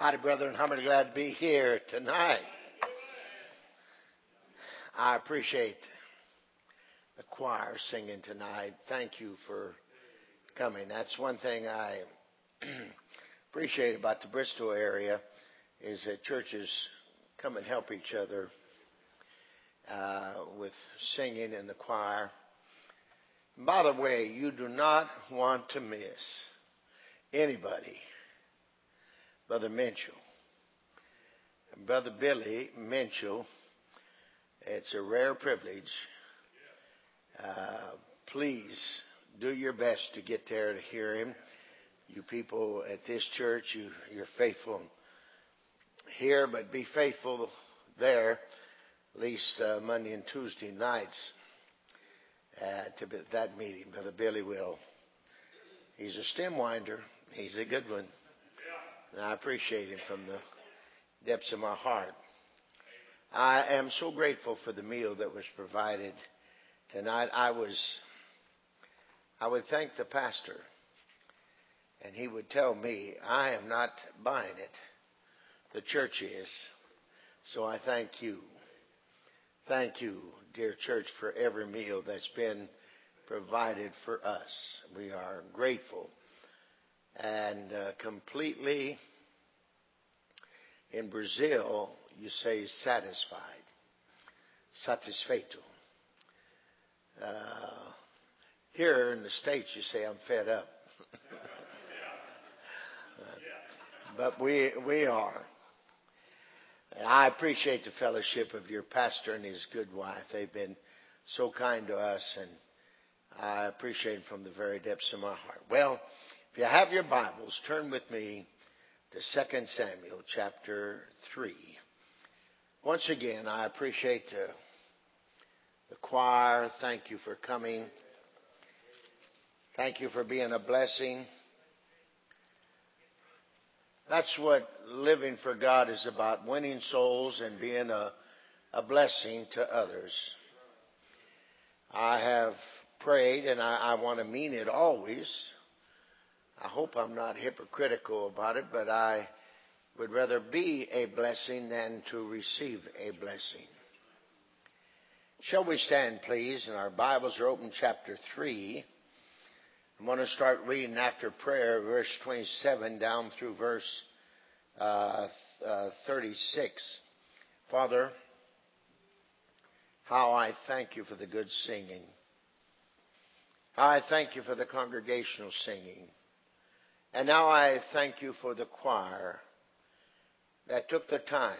Howdy, brethren. How many glad to be here tonight? I appreciate the choir singing tonight. Thank you for coming. That's one thing I appreciate about the Bristol area is that churches come and help each other with singing in the choir. And by the way, you do not want to miss anybody. Brother Minchell. And Brother Billy Minchell, it's a rare privilege. Please do your best to get there to hear him. You people at this church, you're faithful here, but be faithful there, at least Monday and Tuesday nights to that meeting. Brother Billy will. He's a stem winder. He's a good one. And I appreciate him from the depths of my heart. I am so grateful for the meal that was provided tonight. I would thank the pastor, and he would tell me, I am not buying it. The church is. So I thank you. Thank you, dear church, for every meal that's been provided for us. We are grateful. And completely, in Brazil, you say satisfied. Satisfeito. Here in the States, you say I'm fed up. But we are. And I appreciate the fellowship of your pastor and his good wife. They've been so kind to us, and I appreciate it from the very depths of my heart. Well, if you have your Bibles, turn with me to 2 Samuel chapter 3. Once again, I appreciate the choir. Thank you for coming. Thank you for being a blessing. That's what living for God is about, winning souls and being a blessing to others. I have prayed, and I want to mean it always. I hope I'm not hypocritical about it, but I would rather be a blessing than to receive a blessing. Shall we stand, please? And our Bibles are open, chapter 3. I'm going to start reading after prayer, verse 27 down through verse 36. Father, how I thank you for the good singing. How I thank you for the congregational singing. And now I thank you for the choir that took the time,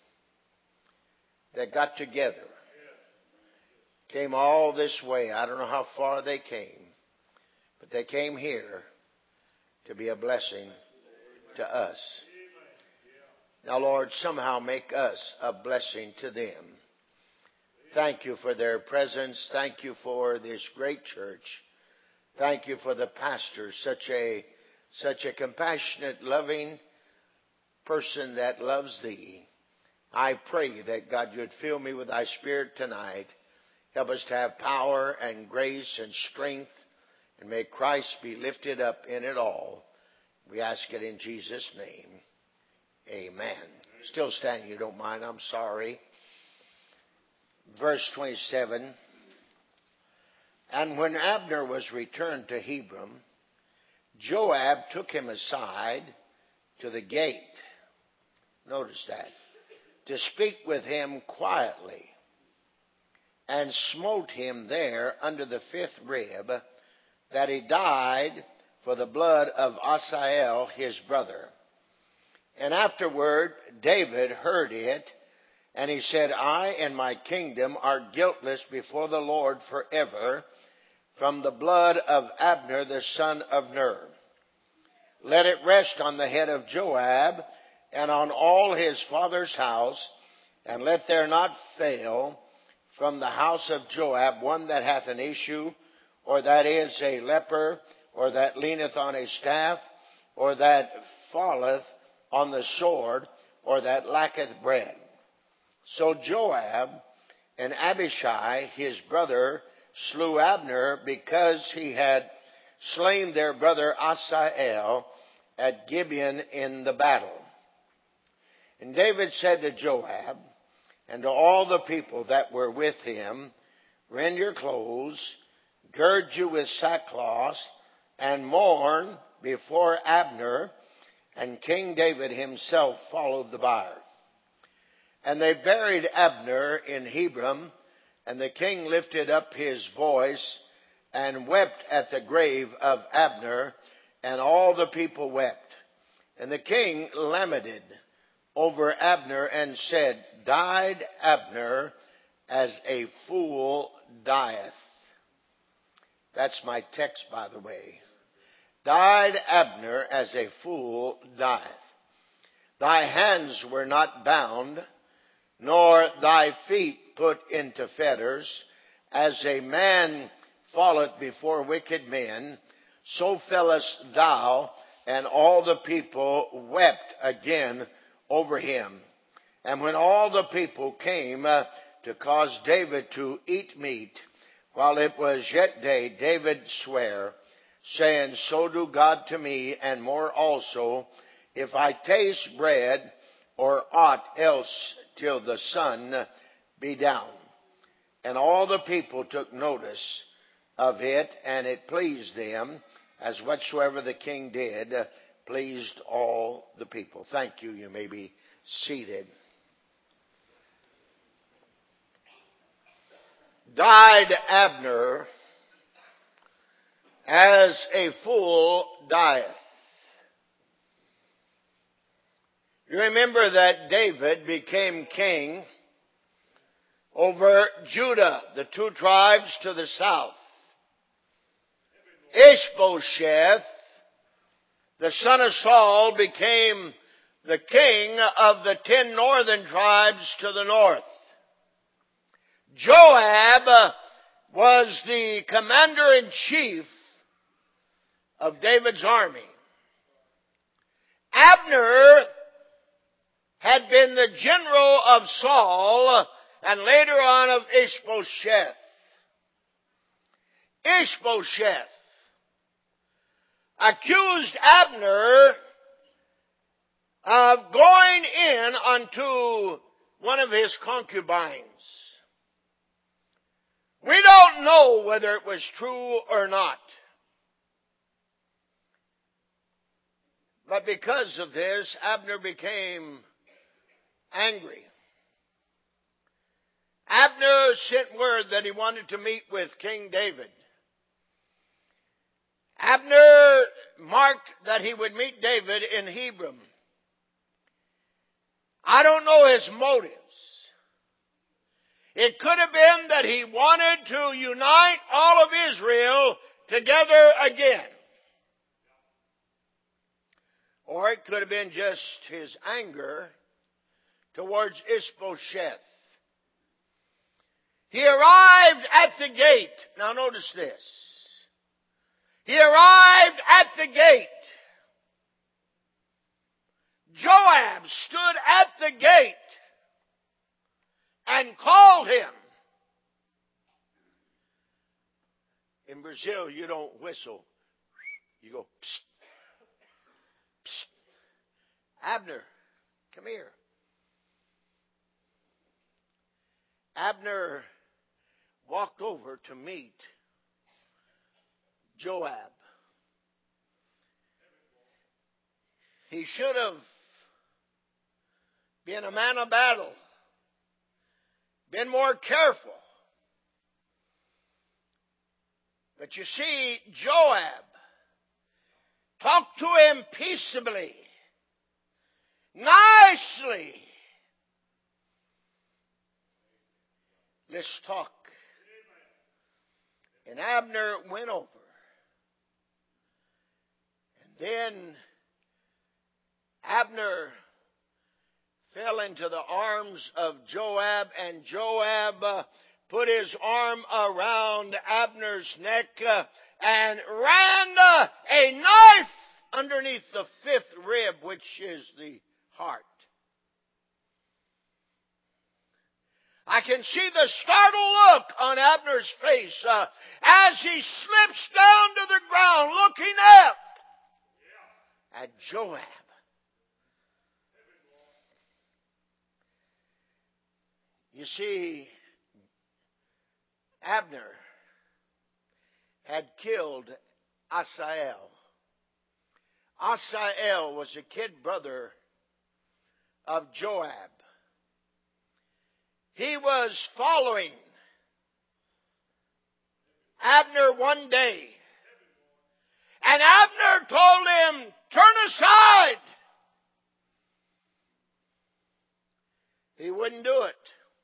that got together, came all this way. I don't know how far they came, but they came here to be a blessing to us. Now, Lord, somehow make us a blessing to them. Thank you for their presence. Thank you for this great church. Thank you for the pastor, such a compassionate, loving person that loves thee. I pray that, God, you'd fill me with thy spirit tonight. Help us to have power and grace and strength, and may Christ be lifted up in it all. We ask it in Jesus' name. Amen. Still standing, you don't mind. I'm sorry. Verse 27. And when Abner was returned to Hebron, Joab took him aside to the gate. Notice that. To speak with him quietly, and smote him there under the fifth rib, that he died for the blood of Asael his brother. And afterward David heard it, and he said, I and my kingdom are guiltless before the Lord forever, from the blood of Abner the son of Ner. Let it rest on the head of Joab and on all his father's house, and let there not fail from the house of Joab one that hath an issue, or that is a leper, or that leaneth on a staff, or that falleth on the sword, or that lacketh bread. So Joab and Abishai his brother slew Abner, because he had slain their brother Asael at Gibeon in the battle. And David said to Joab and to all the people that were with him, rend your clothes, gird you with sackcloth, and mourn before Abner. And King David himself followed the bier. And they buried Abner in Hebron, and the king lifted up his voice and wept at the grave of Abner, and all the people wept. And the king lamented over Abner and said, died Abner as a fool dieth. That's my text, by the way. Died Abner as a fool dieth. Thy hands were not bound, nor thy feet put into fetters. As a man falleth before wicked men, so fellest thou. And all the people wept again over him. And when all the people came to cause David to eat meat, while it was yet day, David sware, saying, so do God to me, and more also, if I taste bread or aught else till the sun be down. And all the people took notice of it, and it pleased them, as whatsoever the king did pleased all the people. Thank you. You may be seated. Died Abner as a fool dieth. You remember that David became king over Judah, the two tribes to the south. Ishbosheth, the son of Saul, became the king of the 10 northern tribes to the north. Joab was the commander-in-chief of David's army. Abner had been the general of Saul and later on of Ishbosheth. Ishbosheth accused Abner of going in unto one of his concubines. We don't know whether it was true or not. But because of this, Abner became angry. Abner sent word that he wanted to meet with King David. Abner marked that he would meet David in Hebron. I don't know his motives. It could have been that he wanted to unite all of Israel together again. Or it could have been just his anger towards Ishbosheth. He arrived at the gate. Now notice this. He arrived at the gate. Joab stood at the gate and called him. In Brazil, you don't whistle. You go, psst, psst. Abner, come here. Abner walked over to meet Joab. He should have been a man of battle, been more careful. But you see, Joab talked to him peaceably, nicely. Let's talk. And Abner went over. And then Abner fell into the arms of Joab, and Joab put his arm around Abner's neck and ran a knife underneath the 5th rib, which is the heart. I can see the startled look on Abner's face as he slips down to the ground looking up at Joab. You see, Abner had killed Asael. Asael was a kid brother of Joab. He was following Abner one day. And Abner told him, turn aside. He wouldn't do it.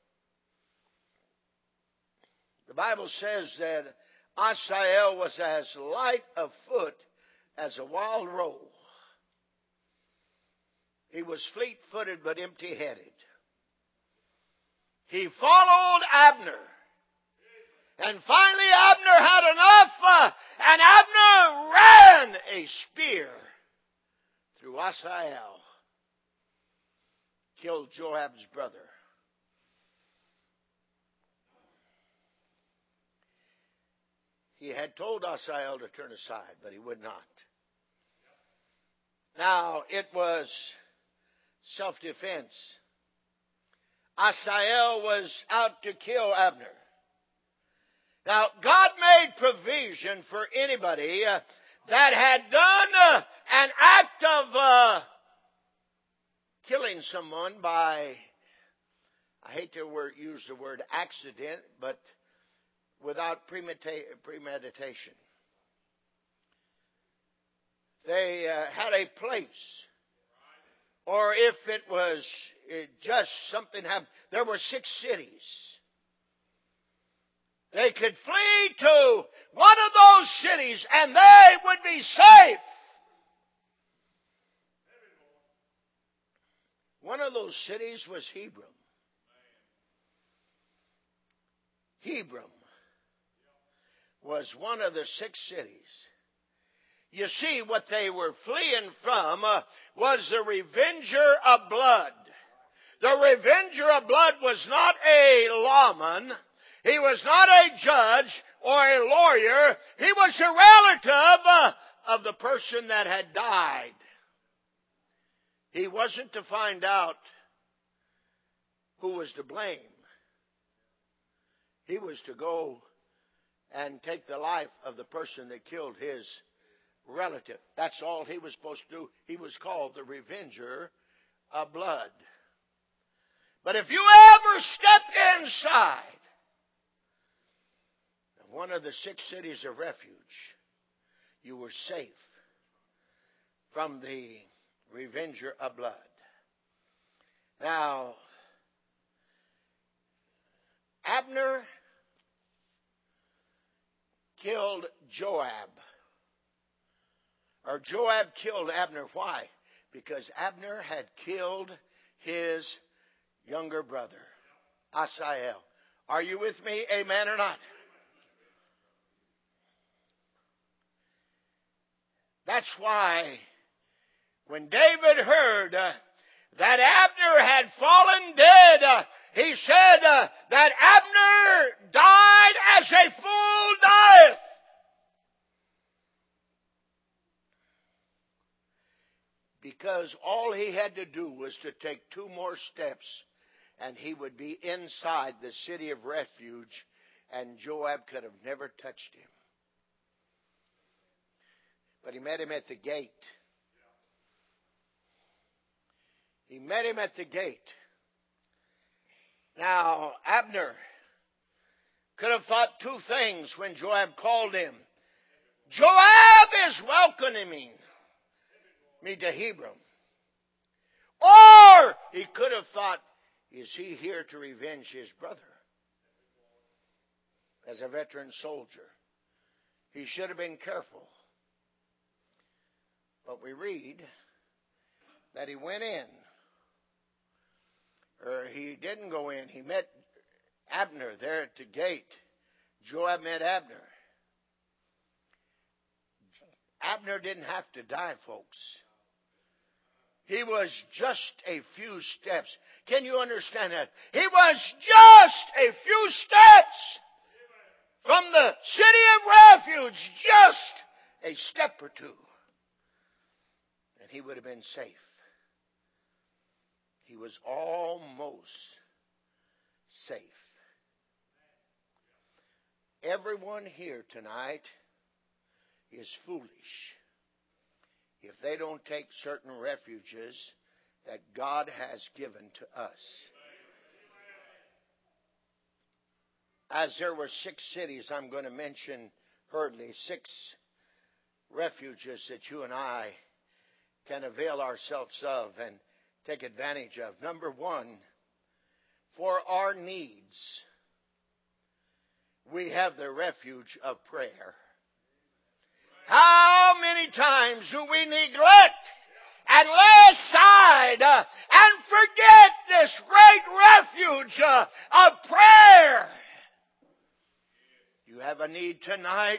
The Bible says that Asael was as light of foot as a wild roe. He was fleet-footed but empty-headed. He followed Abner. And finally Abner had enough, and Abner ran a spear through Asael. Killed Joab's brother. He had told Asael to turn aside, but he would not. Now, it was self-defense. Asael was out to kill Abner. Now, God made provision for anybody that had done an act of killing someone by, I hate to use the word accident, but without premeditation. They had a place. Or if it was just something happened, there were 6 cities. They could flee to one of those cities and they would be safe. One of those cities was Hebron. Hebron was one of the 6 cities. You see, what they were fleeing from was the revenger of blood. The revenger of blood was not a lawman. He was not a judge or a lawyer. He was a relative of the person that had died. He wasn't to find out who was to blame. He was to go and take the life of the person that killed his relative. That's all he was supposed to do. He was called the revenger of blood. But if you ever step inside of one of the 6 cities of refuge, you were safe from the revenger of blood. Now, Abner killed Joab. Or Joab killed Abner. Why? Because Abner had killed his younger brother, Asael. Are you with me? Amen or not? That's why when David heard that Abner had fallen dead, he said that Abner died as a fool dieth. Because all he had to do was to take 2 more steps and he would be inside the city of refuge and Joab could have never touched him. But he met him at the gate. He met him at the gate. Now, Abner could have thought 2 things when Joab called him. Joab is welcoming me to Hebron. Or he could have thought, is he here to revenge his brother? As a veteran soldier, he should have been careful. But we read that he went in. Or he didn't go in. He met Abner there at the gate. Joab met Abner. Abner didn't have to die, folks. He was just a few steps. Can you understand that? He was just a few steps from the city of refuge. Just a step or 2. And he would have been safe. He was almost safe. Everyone here tonight is foolish if they don't take certain refuges that God has given to us. As there were 6 cities I'm going to mention hurriedly, 6 refuges that you and I can avail ourselves of and take advantage of. Number 1, for our needs, we have the refuge of prayer. How many times do we neglect and lay aside and forget this great refuge of prayer? You have a need tonight.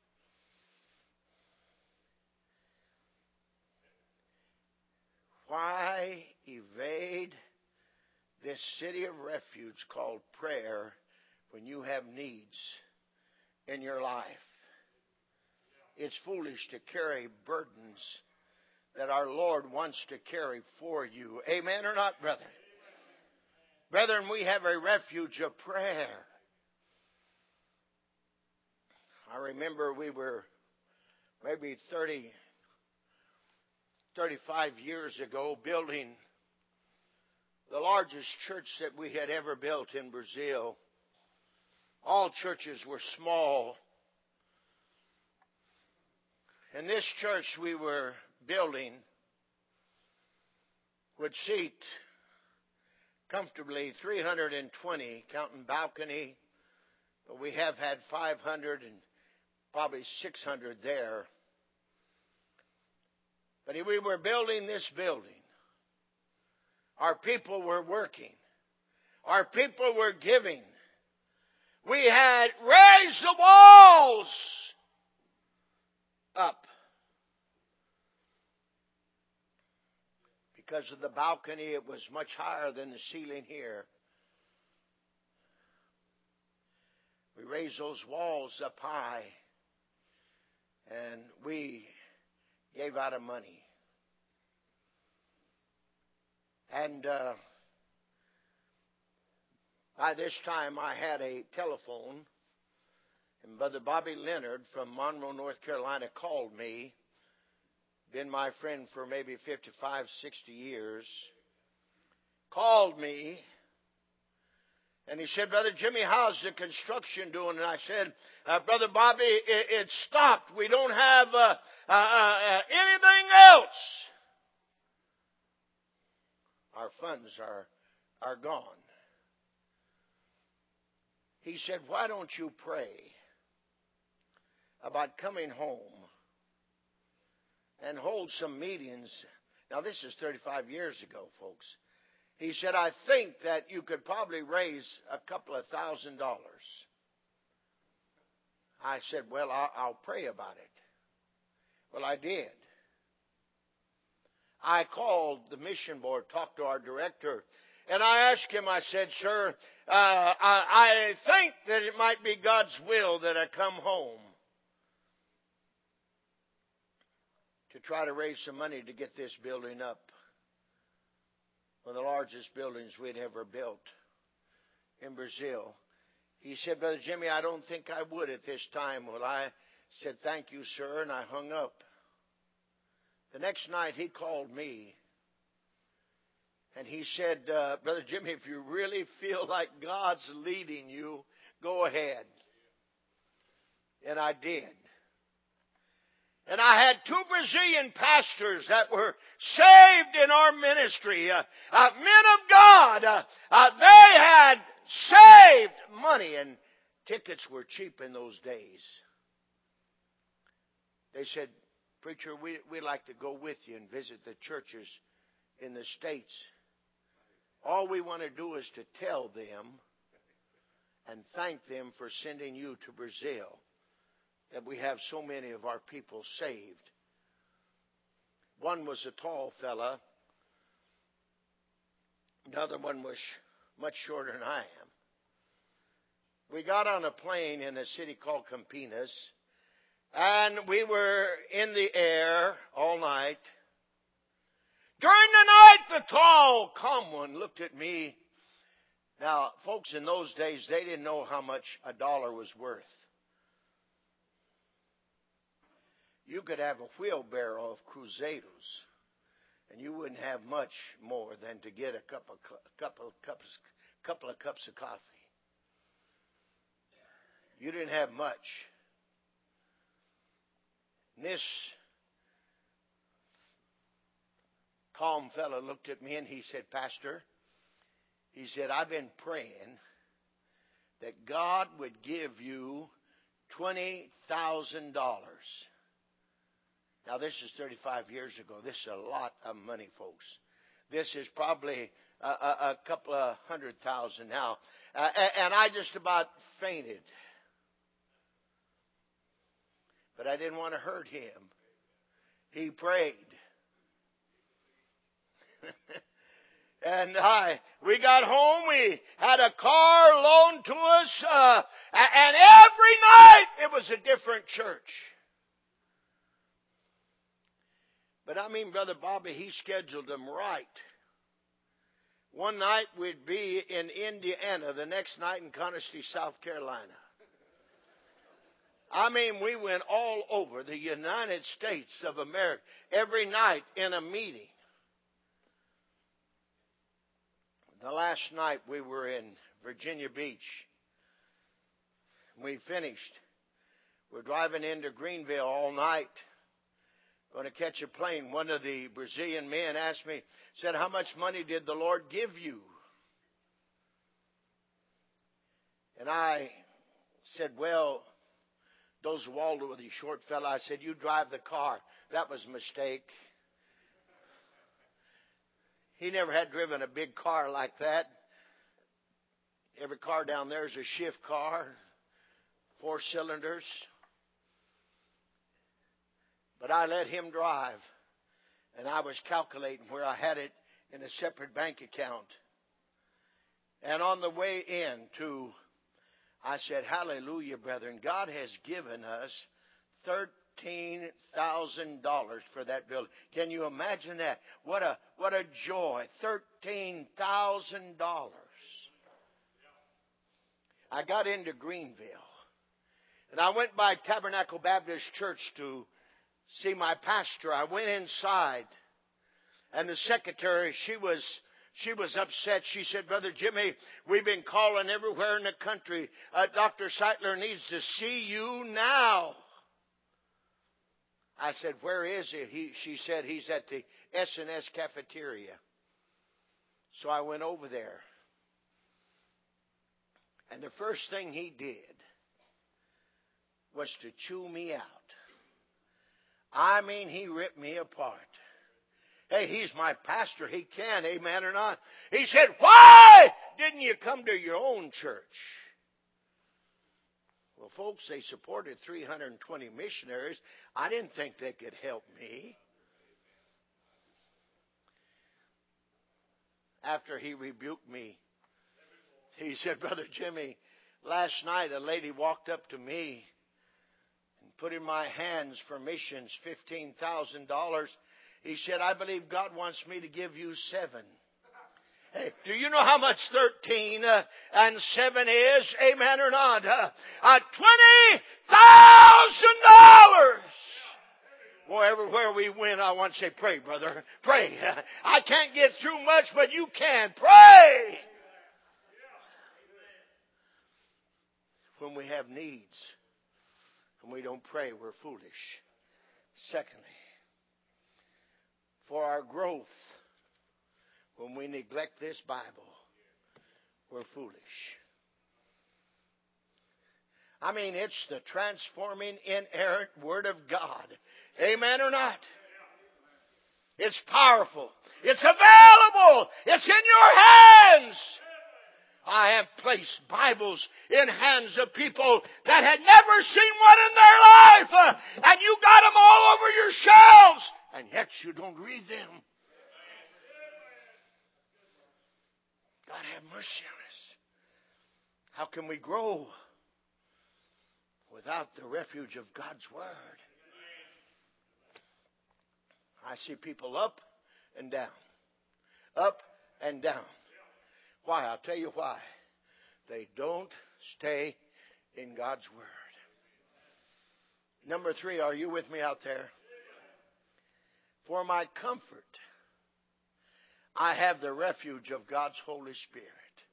Why evade this city of refuge called prayer when you have needs in your life? It's foolish to carry burdens that our Lord wants to carry for you. Amen or not, brethren? Brethren, we have a refuge of prayer. I remember we were maybe 35 years ago building the largest church that we had ever built in Brazil. All churches were small. And this church we were building would seat comfortably 320, counting balcony. But we have had 500 and probably 600 there. But we were building this building. Our people were working. Our people were giving. We had raised the walls up. Because of the balcony, it was much higher than the ceiling here. We raised those walls up high, and we gave out of money. And by this time, I had a telephone, and Brother Bobby Leonard from Monroe, North Carolina, called me. Been my friend for maybe 55, 60 years. Called me, and he said, Brother Jimmy, how's the construction doing? And I said, Brother Bobby, it stopped. We don't have anything else. Our funds are gone. He said, why don't you pray about coming home and hold some meetings? Now, this is 35 years ago, folks. He said, I think that you could probably raise a couple of $1,000. I said, well, I'll pray about it. Well, I did. I called the mission board, talked to our director, and I asked him, I said, sir, I think that it might be God's will that I come home to try to raise some money to get this building up. One of the largest buildings we'd ever built in Brazil. He said, Brother Jimmy, I don't think I would at this time. Well, I said, thank you, sir, and I hung up. The next night he called me, and he said, Brother Jimmy, if you really feel like God's leading you, go ahead. And I did. And I had 2 Brazilian pastors that were saved in our ministry. Men of God. They had saved money, and tickets were cheap in those days. They said, Preacher, we'd like to go with you and visit the churches in the States. All we want to do is to tell them and thank them for sending you to Brazil, that we have so many of our people saved. One was a tall fella. Another one was much shorter than I am. We got on a plane in a city called Campinas, and we were in the air all night. During the night, the tall, calm one looked at me, Now, folks, in those days, they didn't know how much a dollar was worth. You could have a wheelbarrow of Cruzados, and you wouldn't have much more than to get a couple of cups of coffee. You didn't have much. And this calm fellow looked at me and he said, Pastor, he said, I've been praying that God would give you $20,000. Now, this is 35 years ago. This is a lot of money, folks. This is probably a couple of $100,000 now. And I just about fainted. But I didn't want to hurt him. He prayed. And we got home. We had a car loaned to us. And every night it was a different church. But I mean, Brother Bobby, he scheduled them right. One night we'd be in Indiana, the next night in Conisty, South Carolina. I mean, we went all over the United States of America every night in a meeting. The last night we were in Virginia Beach. We finished. We're driving into Greenville all night. Going to catch a plane. One of the Brazilian men asked me, said, how much money did the Lord give you? And I said, well, those Waldo, the short fellow, I said, you drive the car. That was a mistake. He never had driven a big car like that. Every car down there is a shift car, 4 cylinders. But I let him drive, and I was calculating where I had it in a separate bank account. And on the way in I said, hallelujah, brethren, God has given us $13,000 for that building. Can you imagine that? What a joy, $13,000. I got into Greenville, and I went by Tabernacle Baptist Church to see my pastor. I went inside, and the secretary, she was upset. She said, Brother Jimmy, we've been calling everywhere in the country. Dr. Seitler needs to see you now. I said, where is he? She said, he's at the S&S cafeteria. So I went over there. And the first thing he did was to chew me out. I mean, he ripped me apart. Hey, he's my pastor. He can, amen or not. He said, why didn't you come to your own church? Well, folks, they supported 320 missionaries. I didn't think they could help me. After he rebuked me, he said, Brother Jimmy, last night a lady walked up to me and put in my hands for missions $15,000. He said, I believe God wants me to give you 7. Hey, do you know how much 13 and 7 is? Amen or not? $20,000! Boy, everywhere we went, I want to say, pray, brother. Pray. I can't get through much, but you can. Pray! When we have needs and we don't pray, we're foolish. Secondly, for our growth, when we neglect this Bible, we're foolish. I mean, it's the transforming, inerrant Word of God. Amen or not? It's powerful. It's available. It's in your hands. I have placed Bibles in hands of people that had never seen one in their life. And you got them all over your shelves. And yet you don't read them. God have mercy on us. How can we grow without the refuge of God's Word? I see people up and down. Up and down. Why? I'll tell you why. They don't stay in God's Word. Number 3, are you with me out there? For my comfort, I have the refuge of God's Holy Spirit.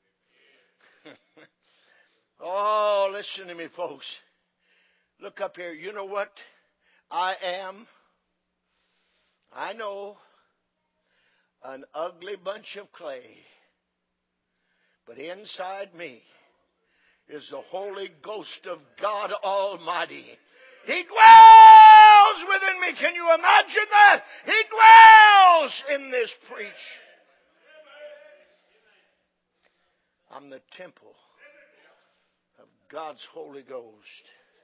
Oh, listen to me, folks. Look up here. You know what I am? I know an ugly bunch of clay. But inside me is the Holy Ghost of God Almighty. He dwells within me. Can you imagine that? He dwells in this preach. I'm the temple of God's Holy Ghost.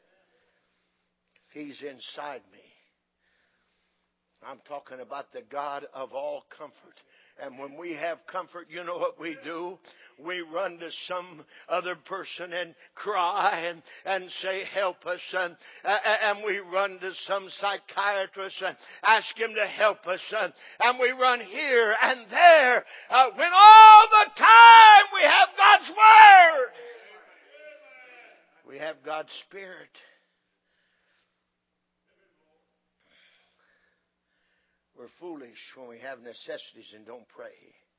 He's inside me. I'm talking about the God of all comfort. And when we have comfort, you know what we do? We run to some other person and cry and say, help us. And we run to some psychiatrist and ask him to help us. And we run here and there when all the time we have God's Word. We have God's Spirit. We're foolish when we have necessities and don't pray.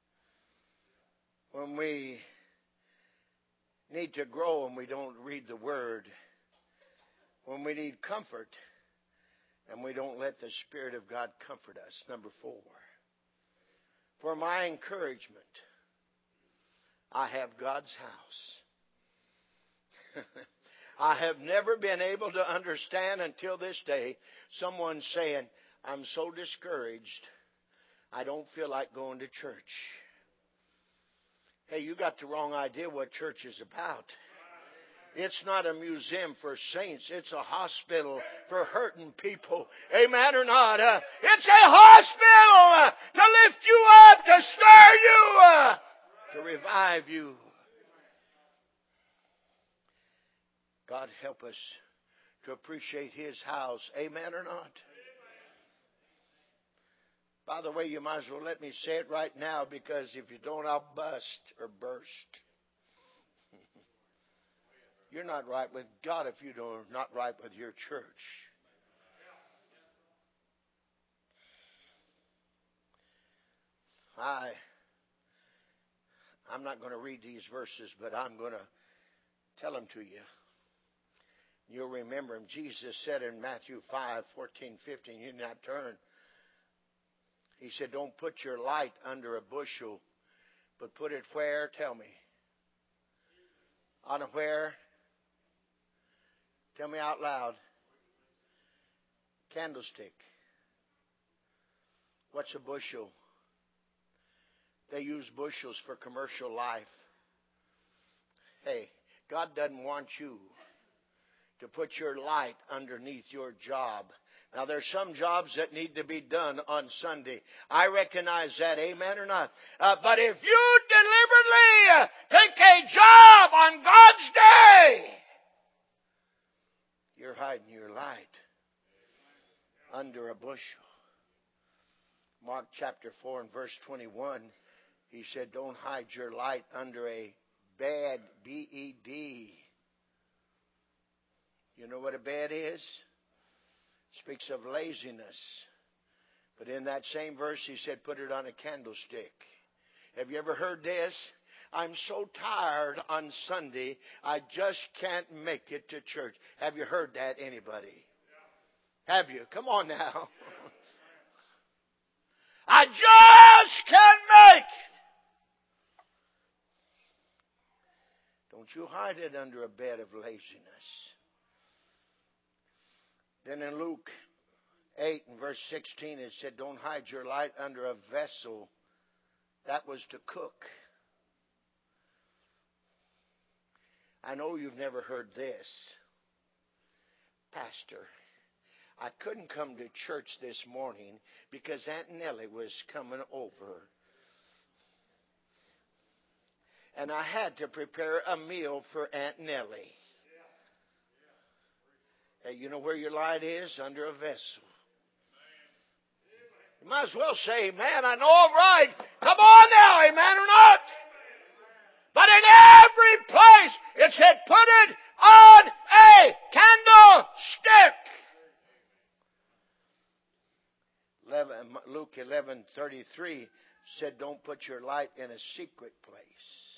When we need to grow and we don't read the Word. When we need comfort and we don't let the Spirit of God comfort us. Number 4. For my encouragement, I have God's house. I have never been able to understand until this day someone saying, I'm so discouraged, I don't feel like going to church. Hey, you got the wrong idea what church is about. It's not a museum for saints. It's a hospital for hurting people. Amen or not? It's a hospital to lift you up, to stir you, to revive you. God help us to appreciate His house. Amen or not? By the way, you might as well let me say it right now, because if you don't, I'll bust or burst. You're not right with God if you're not right with your church. I'm not going to read these verses, but I'm going to tell them to you. You'll remember them. Jesus said in Matthew 5:14-15, you not turn. He said, don't put your light under a bushel, but put it where? Tell me. On a where? Tell me out loud. Candlestick. What's a bushel? They use bushels for commercial life. Hey, God doesn't want you to put your light underneath your job. Now, there's some jobs that need to be done on Sunday. I recognize that, amen or not. But if you deliberately take a job on God's day, you're hiding your light under a bushel. Mark chapter 4 and verse 21, he said, don't hide your light under a bed, B-E-D. You know what a bed is? Speaks of laziness. But in that same verse, he said, put it on a candlestick. Have you ever heard this? I'm so tired on Sunday, I just can't make it to church. Have you heard that, anybody? Have you? Come on now. I just can't make it. Don't you hide it under a bed of laziness. Then in Luke 8 and verse 16, it said, don't hide your light under a vessel. That was to cook. I know you've never heard this. Pastor, I couldn't come to church this morning because Aunt Nellie was coming over. And I had to prepare a meal for Aunt Nellie. Hey, you know where your light is? Under a vessel. You might as well say amen. I know I'm right. Come on now, amen or not? Luke 11:33 said, don't put your light in a secret place.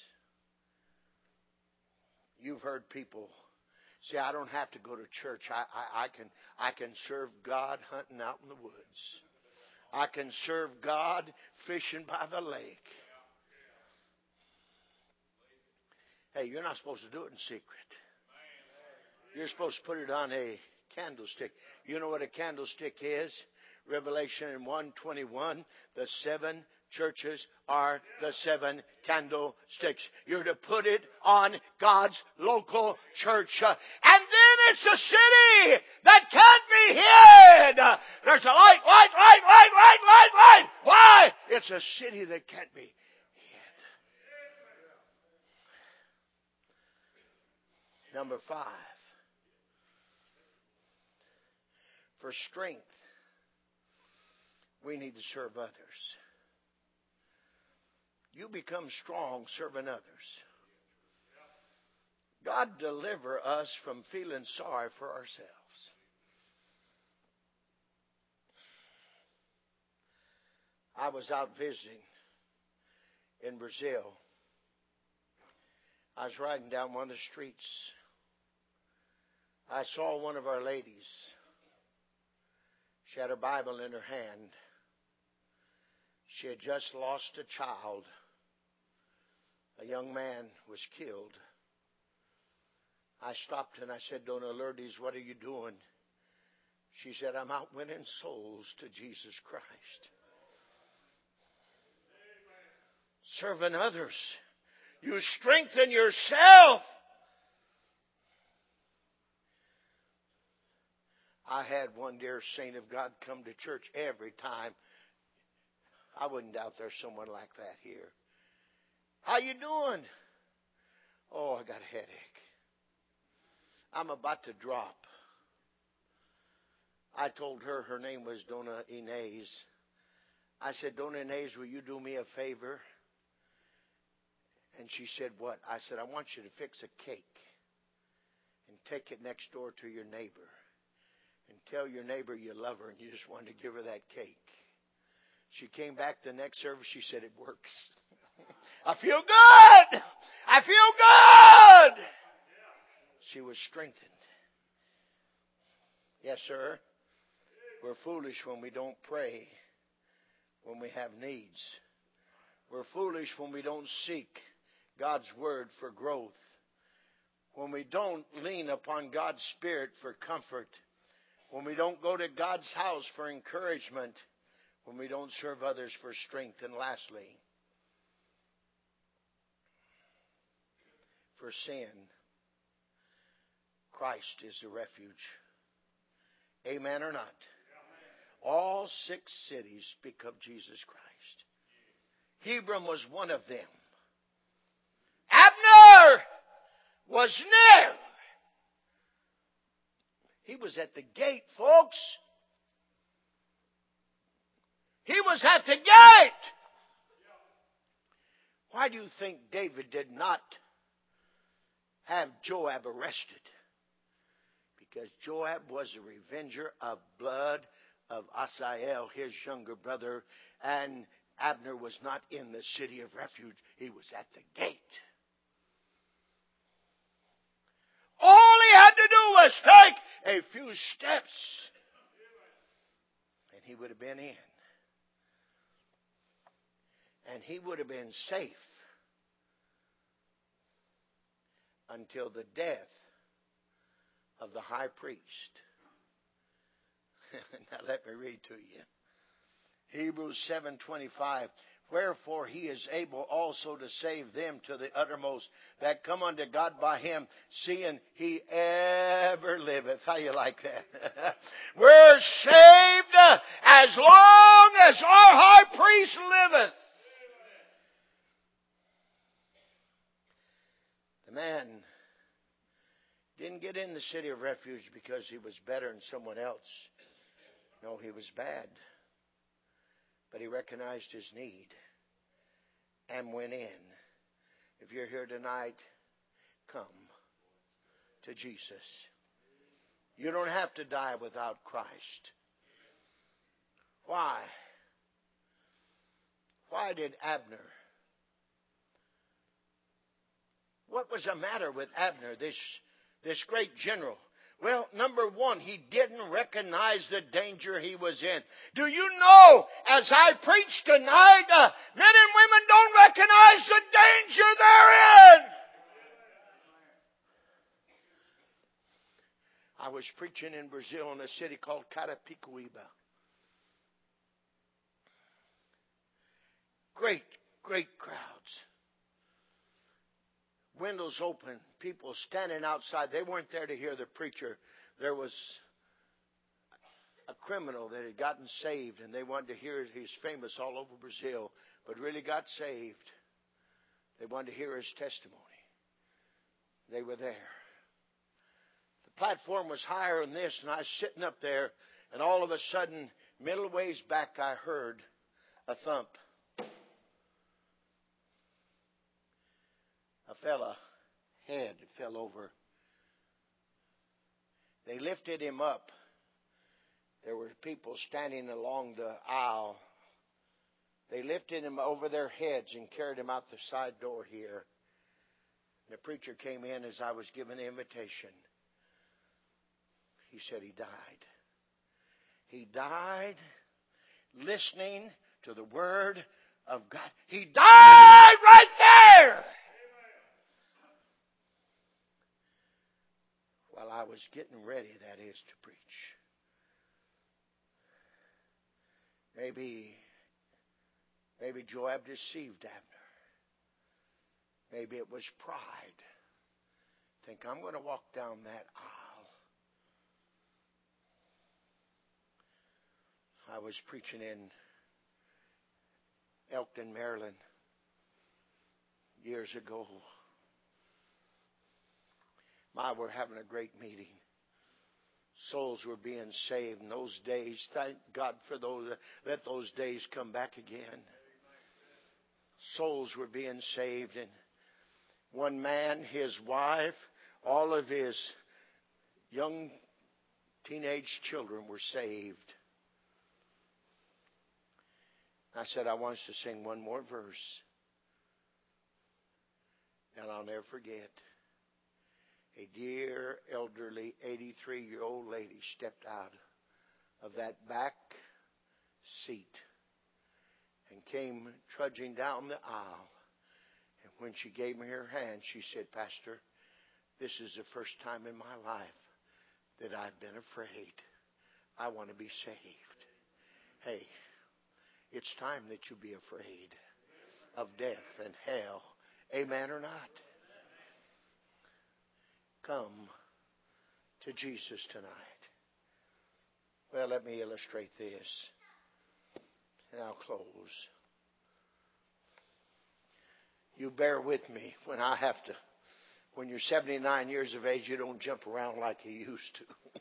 You've heard people say, I don't have to go to church. I can serve God hunting out in the woods. I can serve God fishing by the lake. Hey, you're not supposed to do it in secret. You're supposed to put it on a candlestick. You know what a candlestick is? Revelation 1:21, the 7 churches are the 7 candlesticks. You're to put it on God's local church. And then it's a city that can't be hid. There's a light. Why? It's a city that can't be hid. Number 5. For strength, we need to serve others. You become strong serving others. God deliver us from feeling sorry for ourselves. I was out visiting in Brazil. I was riding down one of the streets. I saw one of our ladies. She had her Bible in her hand. She had just lost a child. A young man was killed. I stopped and I said, Dona Lourdes, what are you doing? She said, I'm out winning souls to Jesus Christ. Serving others. You strengthen yourself. I had one dear saint of God come to church every time. I wouldn't doubt there's someone like that here. How you doing? Oh, I got a headache. I'm about to drop. I told her her name was Dona Inez. I said, Dona Inez, will you do me a favor? And she said, what? I said, I want you to fix a cake and take it next door to your neighbor. And tell your neighbor you love her and you just wanted to give her that cake. She came back the next service. She said, it works. I feel good. I feel good. She was strengthened. Yes, sir. We're foolish when we don't pray when we have needs. We're foolish when we don't seek God's word for growth. When we don't lean upon God's Spirit for comfort. When we don't go to God's house for encouragement. When we don't serve others for strength. And lastly, for sin, Christ is the refuge. Amen or not? All 6 cities speak of Jesus Christ. Hebron was one of them. Abner was near. He was at the gate, folks. He was at the gate. Why do you think David did not have Joab arrested? Because Joab was a revenger of blood of Asael, his younger brother, and Abner was not in the city of refuge. He was at the gate. All he had to do was take a few steps, and he would have been in. And he would have been safe until the death of the high priest. Now let me read to you. Hebrews 7:25. Wherefore he is able also to save them to the uttermost that come unto God by him, seeing he ever liveth. How you like that? We're saved as long as our high priest liveth. The man didn't get in the city of refuge because he was better than someone else. No, he was bad. But he recognized his need and went in. If you're here tonight, come to Jesus. You don't have to die without Christ. Why? Why did Abner? What was the matter with Abner, this great general? Well, number one, he didn't recognize the danger he was in. Do you know, as I preach tonight, men and women don't recognize the danger they're in. I was preaching in Brazil in a city called Carapicuíba. Great, great crowds. Windows open, people standing outside. They weren't there to hear the preacher. There was a criminal that had gotten saved, and they wanted to hear it. He's famous all over Brazil, but really got saved. They wanted to hear his testimony. They were there. The platform was higher than this, and I was sitting up there, and all of a sudden, middle ways back, I heard a thump. A fella head fell over. They lifted him up. There were people standing along the aisle. They lifted him over their heads and carried him out the side door here. The preacher came in as I was giving the invitation. He said he died. He died listening to the Word of God. He died right there. While I was getting ready, that is, to preach. Maybe Joab deceived Abner. Maybe it was pride. Think, I'm going to walk down that aisle. I was preaching in Elkton, Maryland, years ago. We're having a great meeting. Souls were being saved in those days. Thank God for those. Let those days come back again. Souls were being saved. And one man, his wife, all of his young teenage children were saved. I said, I want us to sing one more verse. And I'll never forget. A dear, elderly, 83-year-old lady stepped out of that back seat and came trudging down the aisle. And when she gave me her hand, she said, Pastor, this is the first time in my life that I've been afraid. I want to be saved. Hey, it's time that you be afraid of death and hell. Amen or not? Come to Jesus tonight. Well, let me illustrate this, and I'll close. You bear with me when I have to. When you're 79 years of age, you don't jump around like you used to.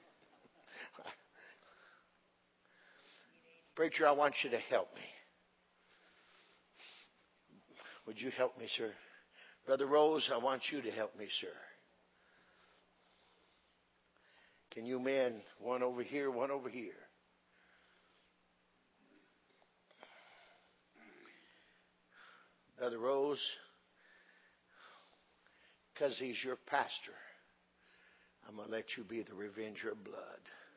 Preacher, I want you to help me. Would you help me, sir? Brother Rose, I want you to help me, sir. Can you men, one over here, one over here? Brother Rose, because he's your pastor, I'm going to let you be the revenger of blood.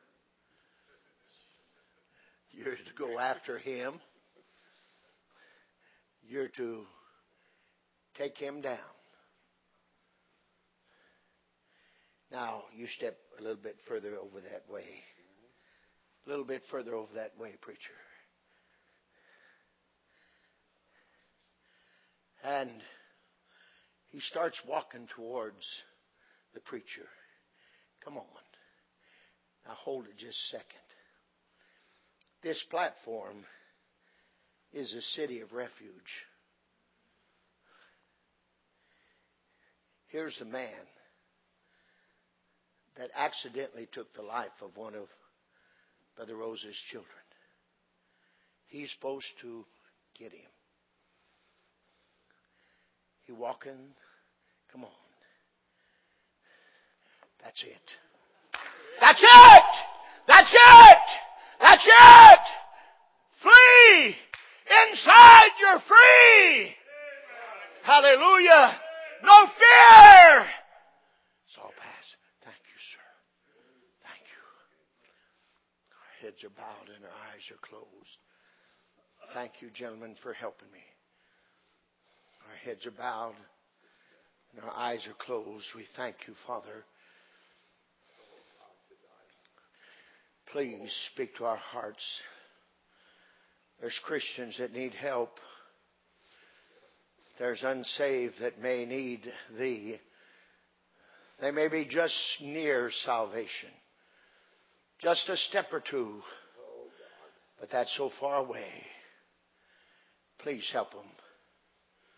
You're to go after him. You're to take him down. Now, you step a little bit further over that way. A little bit further over that way, preacher. And he starts walking towards the preacher. Come on. Now, hold it just a second. This platform is a city of refuge. Here's a man that accidentally took the life of one of Brother Rose's children. He's supposed to get him. He walking. Come on. That's it. That's it! That's it! That's it! Flee inside you're free. Hallelujah. No fear. It's all past. Thank you, sir. Thank you. Our heads are bowed and our eyes are closed. Thank you, gentlemen, for helping me. Our heads are bowed and our eyes are closed. We thank you, Father. Please speak to our hearts. There's Christians that need help. There's unsaved that may need Thee. They may be just near salvation. Just a step or two. But that's so far away. Please help them.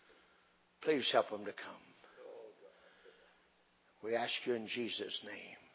Please help them to come. We ask you in Jesus' name.